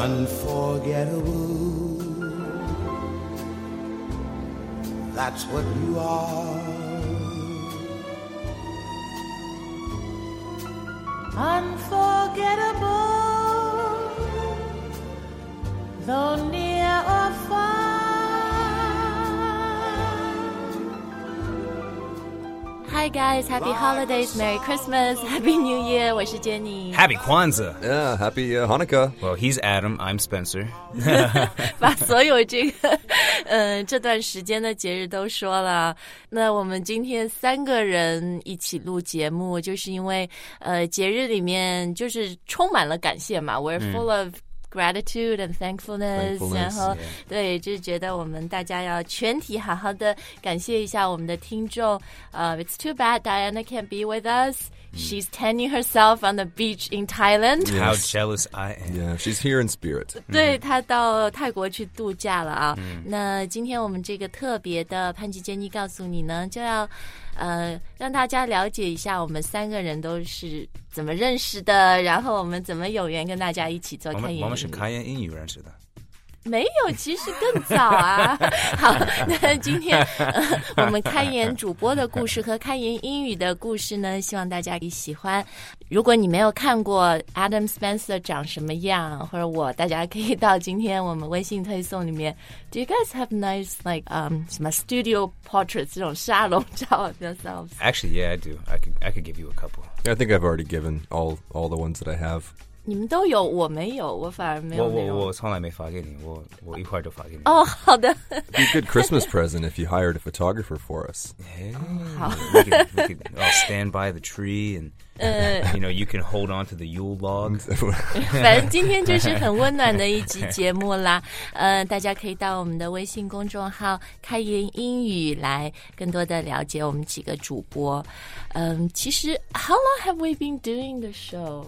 unforgettable. That's what you are. Unforgettable, though near or far. Hi guys, happy holidays, Merry Christmas, Happy New Year. 我是 Jenny. Happy Kwanzaa. Yeah, happy Hanukkah. Well, he's Adam, I'm Spencer. 把所有这个这段时间的节日都说了。那我们今天3个人一起录节目，就是因为节日里面就是充满了感谢嘛。We're full of gratitude and thankfulness, 然后对，就是觉得我们大家要全体好好的感谢一下我们的听众。It's too bad Diana can't be with us. She's tanning herself on the beach in Thailand. How jealous I am. Yeah, she's here in spirit. 对，她到泰国去度假了啊。那今天我们这个特别的潘吉珍妮告诉你呢，就要让大家了解一下我们3个人都是怎么认识的，然后我们怎么有缘跟大家一起做开言英语。 我们是开言英语认识的。 没有，其实更早啊。好，那今天我们开言主播的故事和开言英语的故事呢，希望大家喜欢。如果你没有看过 Adam Spencer 长什么样，或者大家可以到今天我们微信推送里面。Do you guys have nice like 什么 studio portraits 这种沙龙照 of yourselves? Actually, yeah, I do. I could give you a couple. I think I've already given all the ones that I have. 你们都有，我没有，我反而没有那种。 我从来没发给你，我一会儿就发给你。 哦，好的。 Be a good Christmas present if you hired a photographer for us. Hey, 好。 we could all stand by the tree and you can hold on to the Yule log. 反正今天就是很温暖的一集节目啦。大家可以到我们的微信公众号开言英语来更多的了解我们几个主播。其实 How long have we been doing the show?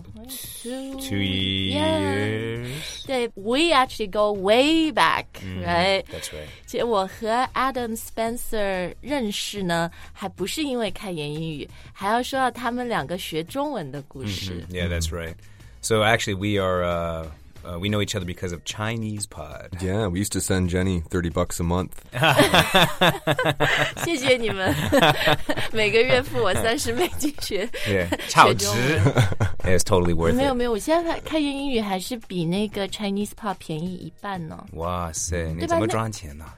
2 years. Yeah. 对 We actually go way back, right? That's right. 其实我和 Adam Spencer 认识呢，还不是因为开言英语，还要说到他们两个学中文的故事。 Yeah, that's right. So actually we are... we know each other because of Chinese Pod. Yeah, we used to send Jenny $30 a month. 谢谢你们，每个月付我30美金学 Yeah, 超值。Yeah, it's totally worth it. 没有，我现在开言英语还是比那个 Chinese Pod 便宜1半呢。 哇塞，你怎么赚钱呢？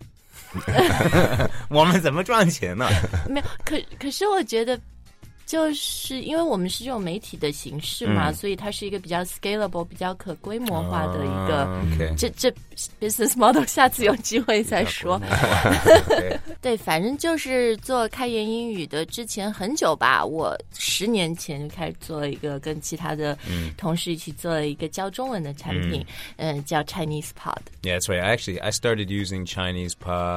我们怎么赚钱呢？ 没有，可是我觉得。就是因为我们是这种媒体的形式嘛，所以它是一个比较 scalable 比较可规模化的一个这 business model 下次有机会再说。对，反正就是做开言英语的之前很久吧，我10年前就开始做了一个跟其他的同事一起做了一个教中文的产品，叫 Chinese Pod. Yeah, that's right. Actually, I started using Chinese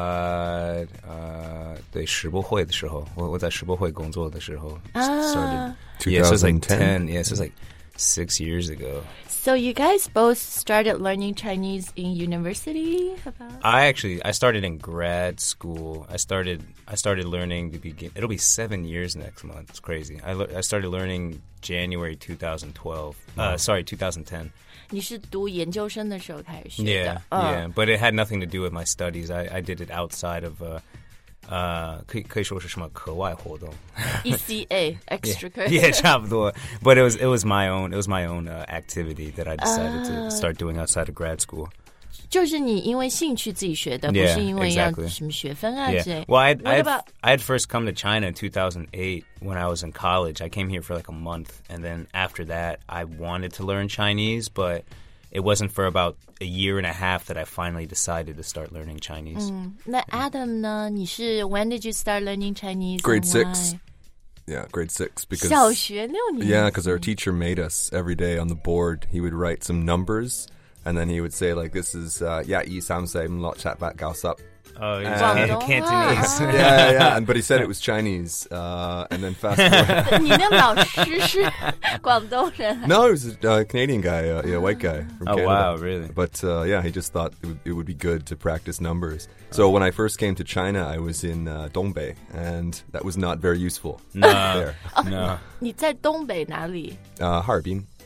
Pod 对世博会的时候，我在世博会工作的时候。Started 2010. So it's like 10. Yeah, so it's like 6 years ago. So you guys both started learning Chinese in university? I started in grad school. I started learning to begin. It'll be 7 years next month. It's crazy. I started learning January 2012. Sorry, 2010. 你是读研究生的时候开始学的？ Yeah, but it had nothing to do with my studies. I did it outside of. 可以说是什么课外活动 ECA extracurricular. Yeah, 差不多 But it was my own activity that I decided to start doing outside of grad school. 就是你因为兴趣自己学的，不是因为要什么学分啊之类。 Well, I had first come to China in 2008 when I was in college. I came here for like a month, and then after that, I wanted to learn Chinese, but it wasn't for about a year and a half that I finally decided to start learning Chinese. 那 Adam 呢？你是 When did you start learning Chinese? Grade 6. Yeah, grade 6. Because 小学6年。 Yeah, because our teacher made us every day on the board. He would write some numbers, and then he would say like, "This is 1, 2, 3, 4, 5, 6, 7, 8, 9, 10." Oh, Cantonese. Yeah. But he said it was Chinese, and then fast forward. 你那老师是广东人 No, he was a Canadian guy, a white guy from Canada. Oh, wow, really? But he just thought it would be good to practice numbers. So when I first came to China, I was in Dongbei, and that was not very useful. No, there. No. 你在东北哪里？ 哈尔滨。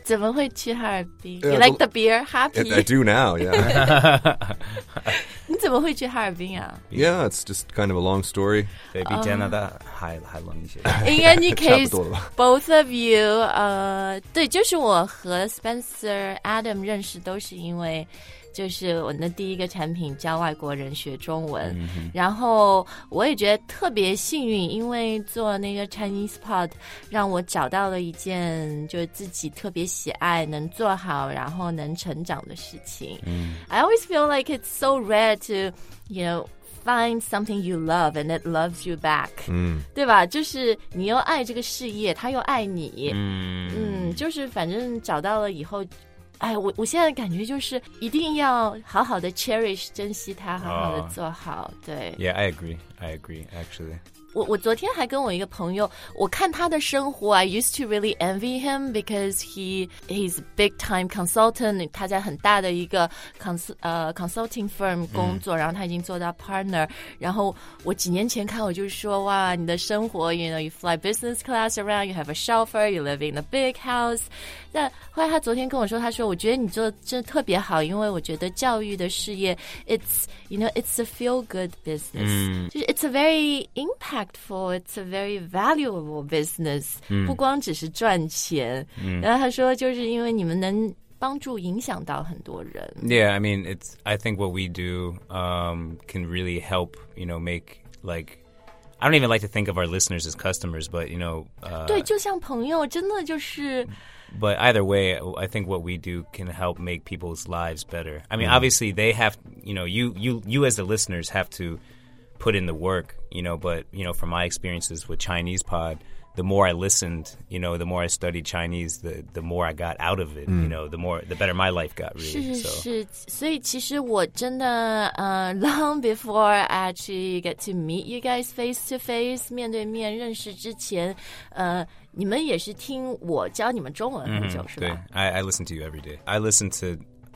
怎么会去哈尔滨 Yeah, You like the beer? Happy? I do now, yeah. 你怎么会去哈尔滨啊 Yeah, it's just kind of a long story. 对，比加拿大还冷一些。 In any case, 差不多了吧。 both of you, 对，就是我和 Spencer Adam 认识都是因为就是我的第一个产品教外国人学中文，然后我也觉得特别幸运，因为做那个 Chinese Pod 让我找到了一件就是自己特别喜爱能做好然后能成长的事情。I always feel like it's so rare to, you know, find something you love and it loves you back， 对吧？就是你又爱这个事业，他又爱你，就是反正找到了以后。哎，我现在感觉就是一定要好好的 cherish 珍惜它，好好的做好。对 Yeah, I agree actually. 我昨天还跟我一个朋友，我看他的生活 I used to really envy him because he's a big time consultant， 他在很大的一个consulting firm 工作，然后他已经做到 partner， 然后我几年前看我就说哇，你的生活 you know you fly business class around, you have a chauffeur, you live in a big house。 但后来他昨天跟我说，他说我觉得你做的真的特别好，因为我觉得教育的事业 it's you know it's a feel good business， 就是 it's a very impactful, it's a very valuable business， 不光只是赚钱。然后他说就是因为你们能帮助影响到很多人。 Yeah, I mean, I think what we do can really help, you know, make like I don't even like to think of our listeners as customers, but you know, 对，就像朋友，真的就是。 But either way, I think what we do can help make people's lives better. I mean, obviously they have, you know, you as the listeners have to put in the work, you know, but, you know, from my experiences with Chinese Pod, the more I listened, you know, the more I studied Chinese, the more I got out of it, you know, the better my life got, really. 是，所以其实我真的long before I actually get to meet you guys face to face 面对面认识之前，你们也是听我教你们中文很久，是吧？ 对， I listen to you every day. I listen to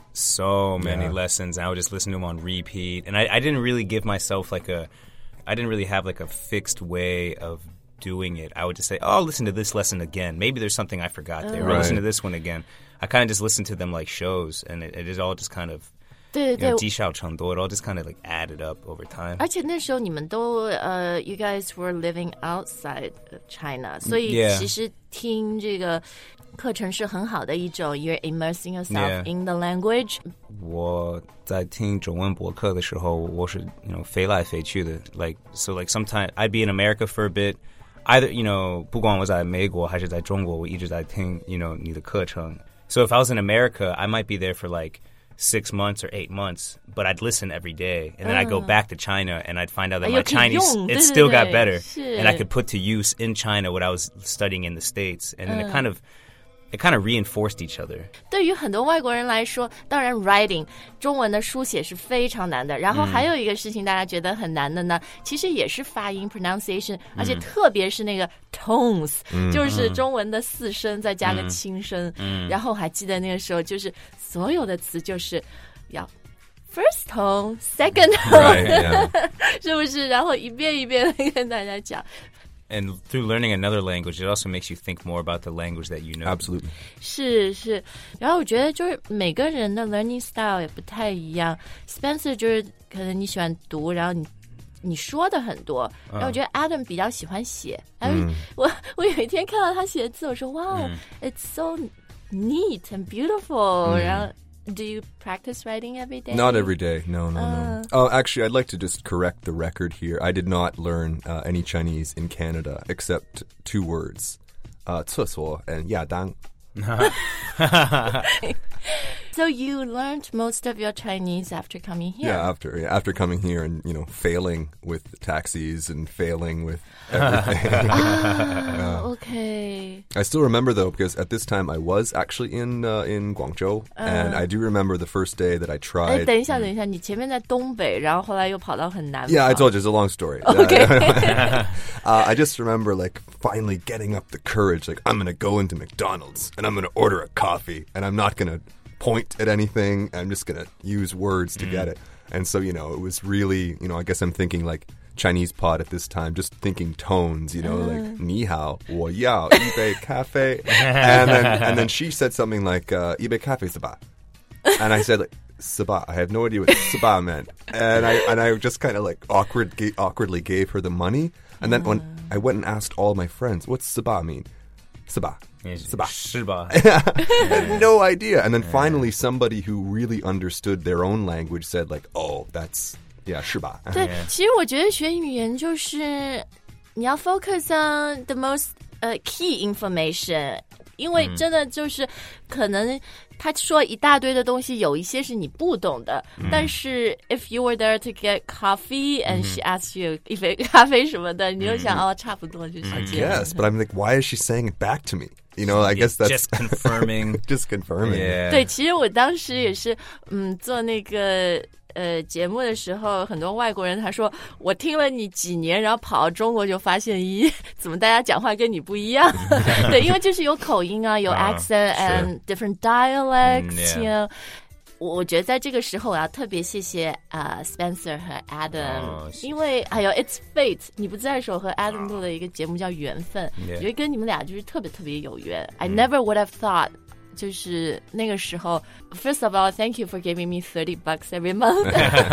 so many lessons, and I would just listen to them on repeat. And I didn't really give myself I didn't really have like a fixed way of doing it. I would just say, oh, I'll listen to this lesson again. Maybe there's something I forgot there. Or I'll listen to this one again. I kind of just listen to them like shows, and it is all just kind of, 对 you know, 积少成多. It all just kind of like added up over time. 而且那时候你们都you guys were living outside of China， 所以其实听这个课程是很好的一种 you're immersing yourself in the language。 我在听中文播客的时候，我是 you know 飞来飞去的 like so like sometimes I'd be in America for a bit. Either, you know, 不管我在美国还是在中国，我一直在听 you know 你的课程。So if I was in America, I might be there for like 6 months or 8 months, but I'd listen every day, and then I'd go back to China, and I'd find out that my Chinese it still got better, and I could put to use in China what I was studying in the States, and then it kind of reinforced each other. 对于很多外国人来说，当然 writing 中文的书写是非常难的。然后还有一个事情大家觉得很难的呢，其实也是发音 pronunciation， 而且特别是那个 tones， 就是中文的四声再加个轻声。然后还记得那个时候，就是所有的词就是要 first tone, second tone， Right, yeah. 是不是？然后一遍一遍的跟大家讲。 And through learning another language, it also makes you think more about the language that you know. Absolutely. 是，然后我觉得就是每个人的 learning style 也不太一样。Spencer 就是可能你喜欢读，然后你说的很多，然后我觉得 Adam 比较喜欢写。我有一天看到他写的字，我说哇，it's so neat and beautiful。然后 Do you practice writing every day? Not every day. No. Oh, actually, I'd like to just correct the record here. I did not learn any Chinese in Canada except 2 words, 厕所 and 亚当. So you learned most of your Chinese after coming here? Yeah, after coming here and, you know, failing with taxis and failing with everything. Okay. I still remember, though, because at this time I was actually in Guangzhou, and I do remember the first day that I tried. 等一下，你前面在东北，然后后来又跑到很南。 Yeah, I told you, it's a long story. Okay. I just remember, like, finally getting up the courage, like, I'm going to go into McDonald's, and I'm going to order a coffee, and I'm not going to point at anything. I'm just going to use words to get it. And so, you know, it was really, you know, I guess I'm thinking, like, Chinese pot at this time, just thinking tones, you know, like 你好我要一杯咖啡 and then she said something like 一杯咖啡是吧 and I said like Sabah. I had no idea what Sabah meant, and I just kind of like awkwardly gave her the money. And then when I went and asked all my friends, "What's Sabah mean?" Sabah. Sabah. 是吧 I had no idea. And then finally, somebody who really understood their own language said, like, "Oh, that's yeah, 是吧?" 对，其实我觉得学语言就是你要 focus on the most key information， 因为真的就是可能他说一大堆的东西，有一些是你不懂的。但是 if you were there to get coffee and she asked you 一杯咖啡什么的，你就想哦，差不多就是这样。 Yes, but I'm like, why is she saying it back to me? You know, I guess that's just confirming. Just confirming. Yeah. 对，其实我当时也是，做那个节目的时候，很多外国人他说我听了你几年，然后跑到中国就发现，咦，怎么大家讲话跟你不一样？对，因为就是有口音啊，有 accent and different dialects，you know。我觉得在这个时候我要特别谢谢Spencer 和 Adam，因为还有 It's Fate， 你不在的时候和 Adam 录了一个节目叫缘分，我觉得跟你们俩就是特别特别有缘。I never would have thought。就是那个时候 First of all, thank you for giving me $30 every month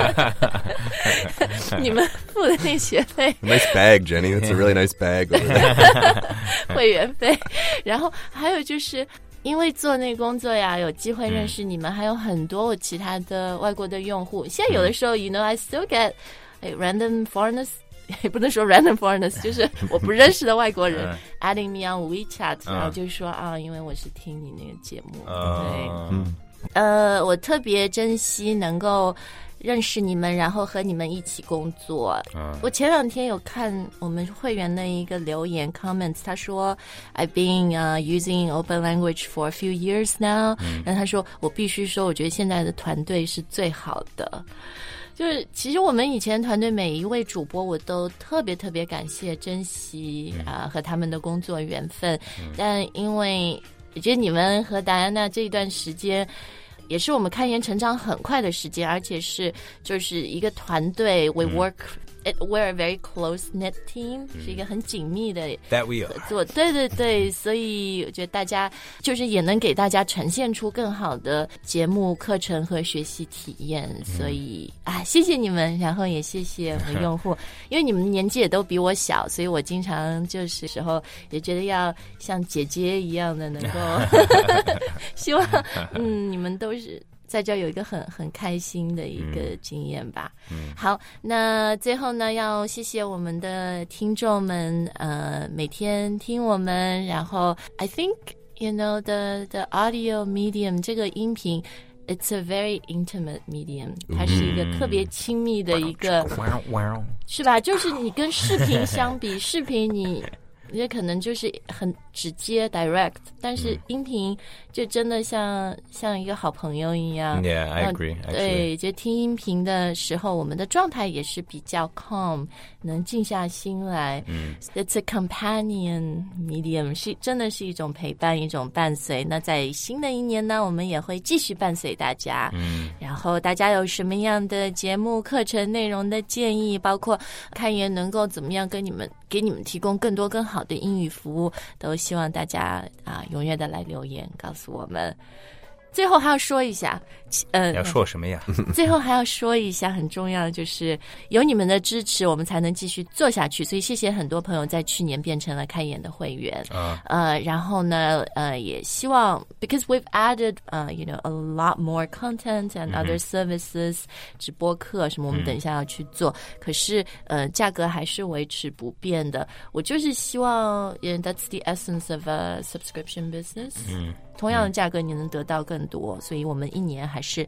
你们付的那学费 Nice bag, Jenny. That's a really nice bag over there. 会员费。然后还有就是因为做那个工作呀，有机会认识你们，还有很多其他的外国的用户。现在有的时候 you know, I still get random foreigners，也不能说 random foreigners， 就是我不认识的外国人adding me on WeChat， 然后就说啊，因为我是听你那个节目，对，我特别珍惜能够认识你们，然后和你们一起工作。我前两天有看我们会员的一个留言 comments， 他说 I've been using open language for a few years now，然后他说我必须说，我觉得现在的团队是最好的。就是其实我们以前团队每一位主播我都特别特别感谢珍惜和他们的工作缘分，但因为我觉得你们和达安娜这一段时间也是我们看研成长很快的时间，而且是就是一个团队 we're a very close-knit team，是一个很紧密的合作。对对对，所以我觉得大家就是也能给大家呈现出更好的节目、课程和学习体验。所以谢谢你们，然后也谢谢我们用户，因为你们年纪也都比我小，所以我经常就是时候也觉得要像姐姐一样的能够希望你们都是在这有一个很开心的一个经验吧。好，那最后呢，要谢谢我们的听众们，每天听我们，然后 I think you know the audio medium 这个音频 it's a very intimate medium， 它是一个特别亲密的一个，是吧？就是你跟视频相比，视频你也可能就是很直接 direct， 但是音频就真的像一个好朋友一样。 Yeah, I agree. 对，就听音频的时候，我们的状态也是比较 calm， 能静下心来。It's a companion medium， 是真的是一种陪伴，一种伴随。那在新的一年呢，我们也会继续伴随大家。然后大家有什么样的节目、课程内容的建议，包括看研能够怎么样给你们提供更多更好的英语服务，都希望大家踊跃的来留言告诉我们。最后还要说一下， 要说什么呀？ 最后还要说一下，很重要的就是有你们的支持，我们才能继续做下去。所以谢谢很多朋友在去年变成了开研的会员。然后呢，也希望 because we've added you know a lot more content and other services， 直播课什么，我们等一下要去做。可是价格还是维持不变的。我就是希望 that's the essence of a subscription business。同样的价格你能得到更多，所以我们一年还是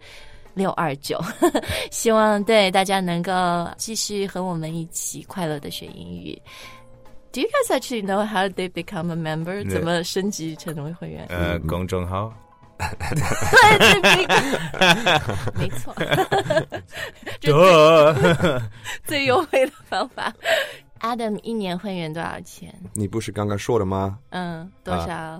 629希望对大家能够继续和我们一起快乐的学英语。Do you guys actually know how they become a member？ 怎么升级成为会员？ 公众号没错对最优惠的方法。Adam 一年会员多少钱？ 你不是刚刚说的吗？ 多少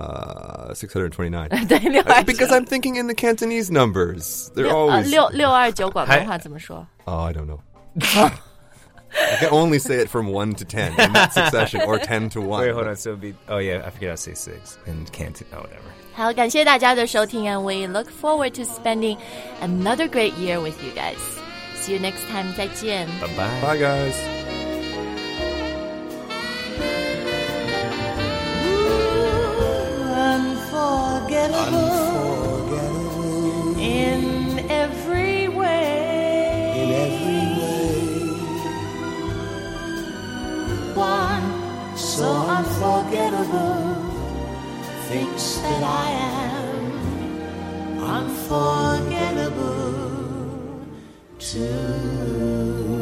？629。 对，629。 Because I'm thinking in the Cantonese numbers. They're always 629广东话怎么说？ I don't know. I can only say it from 1 to 10 in that succession, or 10 to 1. Wait, hold on. So it'd be. Oh yeah, I forget how to say 6 and can't. Oh, whatever. 好，感谢大家的收听 and we look forward to spending another great year with you guys. See you next time. 再见。 Bye bye. Bye, guys. Unforgettable In every way. in every way. One so unforgettable thinks that I am unforgettable too.